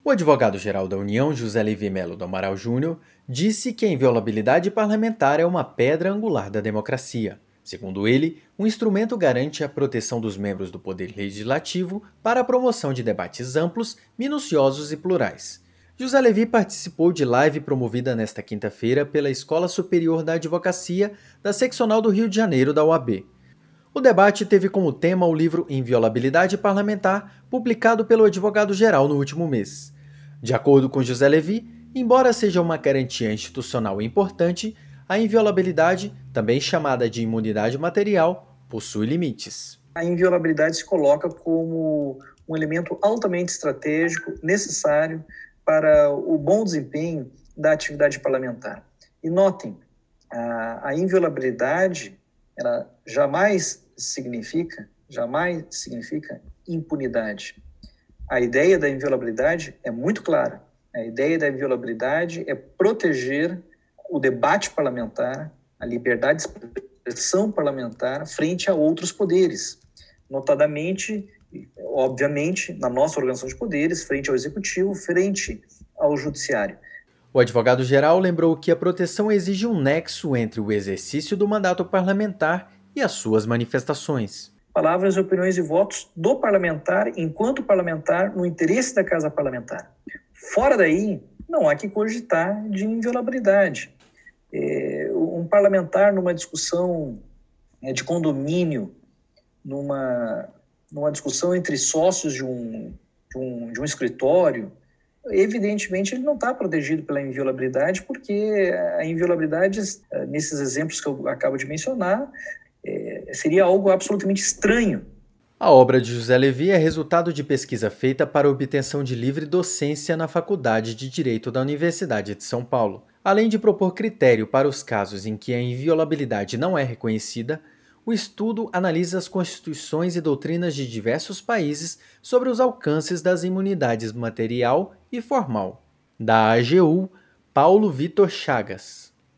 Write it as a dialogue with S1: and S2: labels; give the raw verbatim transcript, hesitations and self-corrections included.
S1: O advogado-geral da União, José Levi Melo do Amaral Júnior, disse que a inviolabilidade parlamentar é uma pedra angular da democracia. Segundo ele, o instrumento garante a proteção dos membros do Poder Legislativo para a promoção de debates amplos, minuciosos e plurais. José Levi participou de live promovida nesta quinta-feira pela Escola Superior da Advocacia da Seccional do Rio de Janeiro da O A B. O debate teve como tema o livro Inviolabilidade Parlamentar, publicado pelo advogado-geral no último mês. De acordo com José Levi, embora seja uma garantia institucional importante, a inviolabilidade, também chamada de imunidade material, possui limites.
S2: A inviolabilidade se coloca como um elemento altamente estratégico, necessário para o bom desempenho da atividade parlamentar. E notem, a, a inviolabilidade, ela jamais significa, jamais significa impunidade. A ideia da inviolabilidade é muito clara. A ideia da inviolabilidade é proteger o debate parlamentar, a liberdade de expressão parlamentar frente a outros poderes, notadamente, obviamente, na nossa organização de poderes, frente ao executivo, frente ao judiciário.
S1: O advogado-geral lembrou que a proteção exige um nexo entre o exercício do mandato parlamentar e as suas manifestações.
S2: Palavras, opiniões e votos do parlamentar, enquanto parlamentar, no interesse da casa parlamentar. Fora daí, não há que cogitar de inviolabilidade. É, um parlamentar numa discussão é, de condomínio, numa, numa discussão entre sócios de um, de um, de um escritório, evidentemente ele não está protegido pela inviolabilidade, porque a inviolabilidade, nesses exemplos que eu acabo de mencionar, é, seria algo absolutamente estranho.
S1: A obra de José Levi é resultado de pesquisa feita para obtenção de livre docência na Faculdade de Direito da Universidade de São Paulo. Além de propor critério para os casos em que a inviolabilidade não é reconhecida, o estudo analisa as constituições e doutrinas de diversos países sobre os alcances das imunidades material e formal. Da A G U, Paulo Vitor Chagas.